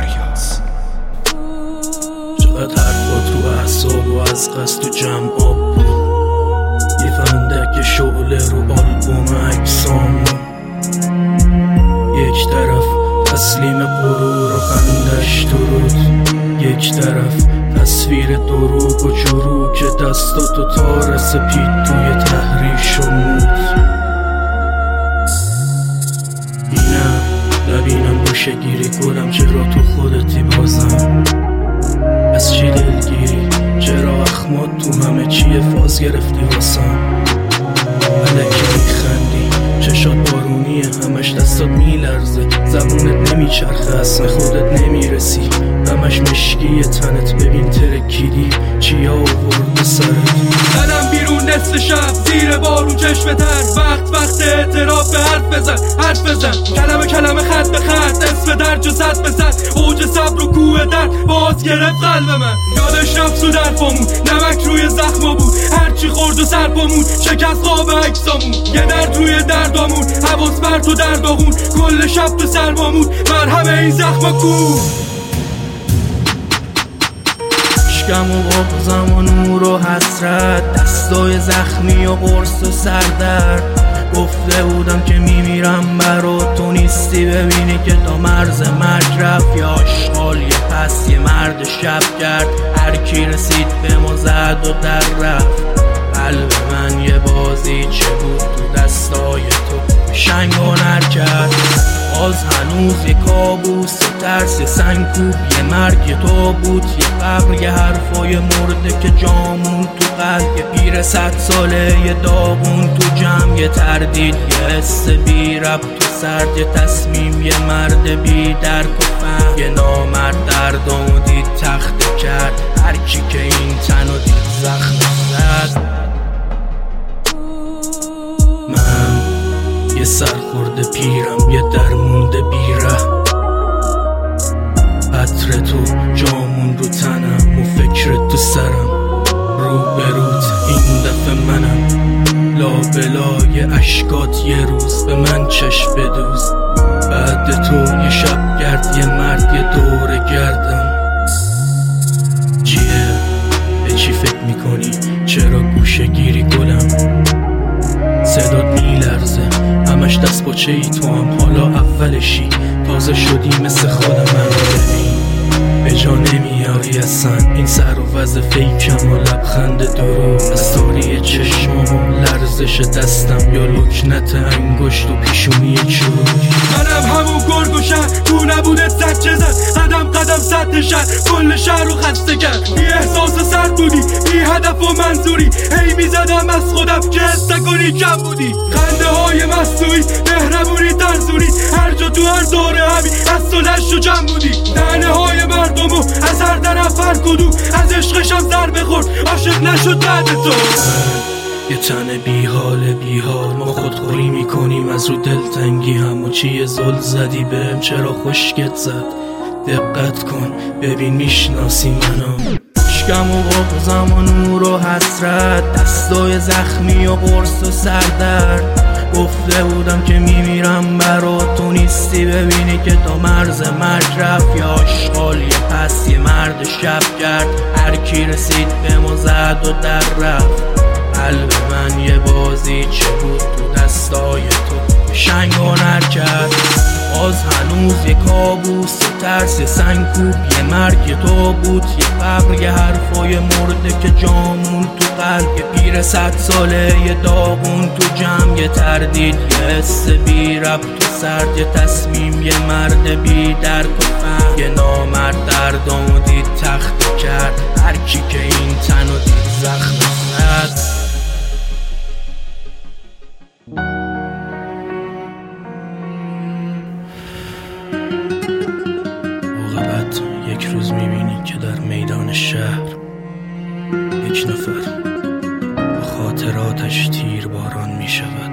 فریاض. چقدر حرفا تو اعصاب و از قصد تو جمع آب بود، یه فندک شعله رو آلبوم عکسامون، یک طرف تسلیم غرور و خندش درود، یک طرف تصویر دروغ و جروح که دستاتو تار سپید توی تحریر شمود. اینم نبینم باشه گیری گلم، چرا تو خودتی بازم؟ از چی دلگیری؟ چرا اخمات تو همه چیه فاز گرفتی واسم؟ الکی میخندی، چشات بارونیه، همش دستات میلرزه، زبونت نمیچرخه، اصلا خودت نمیرسی، همش مشکیه تنت، ببین ترکیدی چیا آورده سرت. زدم بیرون نصف شب زیر بارون چشم تر، وقت اعتراف به حرف بزن کلمه خط به خط، اسم درج و صد به صد، اوج صبر و کوه درد باز گرفت قلب من. یادش رفت و در پامون نمک روی زخما بود، هرچی خورد و سر پامون شکست خواب عکسامون، یه درد روی دردامون، حواس پرت و درداغون، کل شب تو سرمامون، مرهم این زخما کو. عشقم و بغضم و نور و حسرت، دستای زخمی و قرص و سردرد، گفته بودم که میمیرم برا تو نیستی، ببینی که تا مرز مرگ رفت، یا آشغال یه پس یه مرد شب کرد، هر کی رسید به ما زد و در رفت. قلب من یه بازی چه بود تو دستای تو شنگ هنر کرد، باز هنوز یه کابوس یه ترس یه سنگکوب، یه مرگ یه تابوت یه قبر، یه حرفای مرده که جامون تو قلب، یه پیر 100 ساله یه داغون تو جمع، یه تردید یه حس بی ربط تو سرد، یه تصمیم یه مرد بی درک و فهم، یه نامرد دردامو دید تخته کرد، هرکی که این تنو دید زخم زد. من یه سرخورده پیرم، یه درمونده بیره، عطر تو جامون رو تنم و فکرت تو سرم، رو به روت این دفعه منم، لابلای اشکات یه روز به من چشم بدوز، بعد تو یه شب گرد یه مرد یه دوره گردم. چیه؟ به چی فکر میکنی؟ چرا گوشه گیری گلم؟ صدات میلرزه، همش دست باچه ای تو هم، حالا اولشی، تازه شدی مثل خودم، من رو ببین به جا نمیاری اصلا، این سر و وز فیکم و لبخند درو، از تاری چشمام و لرزش دستم، یا لکنت انگشت و پیشونی چروک. منم همون گرگ و شهر تو نبودت زد چه زد، قدم سد شهر کل شهر رو خسته کرد، بی احساس سر بودی بی هدف و منظوری، هی میزدم از خودم که حس نکنی کم بودی، خنده های مصنوعی مهربونی ترسونی، هر جا تو هر دوره همی از تو لش و جمع بودی، دهنه های مردمو از هر طرف هر کدوم از عشقشم سر بخورد، عاشق نشد بعد تو. یه تن بی حال ما خودخوری میکنیم از رو دلتنگی، همو چیه زل زدی بهم، چرا خشکت زد؟ دقت کن ببین میشناسی منو. عشقم و بغضم و نور و حسرت، دستای زخمی و قرص و سردرد، گفته بودم که میمیرم برا تو نیستی، ببینی که تا مرز مرگ رفت، یا آشغال یه پس یه مرد شب کرد، هر کی رسید به ما زد و در رفت. قلب من یه بازی چه بود تو دستای تو شنگ هنر کرد، باز هنوز یه کابوس یه ترس یه سنگکوب، یه مرگ یه تابوت یه قبر، یه حرفای مرده که جامون تو قلب، یه پیر 100 ساله یه داغون تو جمع، یه تردید یه حس بی ربط تو سرد، یه تصمیم یه مرد بی درک و فهم، یه نامرد دردامو دید تخته کرد، هرکی که این تنو دید زخم زد. عاقبت یک روز میبینی که در میدان شهر یک نفر با خاطراتش تیرباران میشود.